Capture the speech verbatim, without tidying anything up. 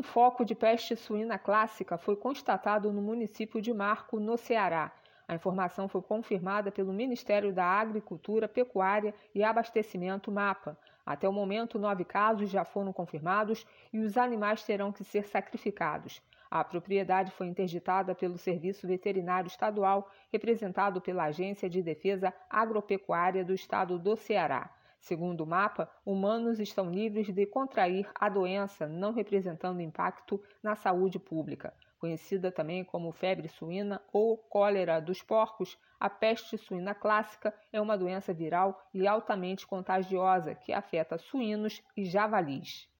Um foco de peste suína clássica foi constatado no município de Marco, no Ceará. A informação foi confirmada pelo Ministério da Agricultura, Pecuária e Abastecimento, MAPA. Até o momento, nove casos já foram confirmados e os animais terão que ser sacrificados. A propriedade foi interditada pelo Serviço Veterinário Estadual, representado pela Agência de Defesa Agropecuária do Estado do Ceará. Segundo o MAPA, humanos estão livres de contrair a doença, não representando impacto na saúde pública. Conhecida também como febre suína ou cólera dos porcos, a peste suína clássica é uma doença viral e altamente contagiosa que afeta suínos e javalis.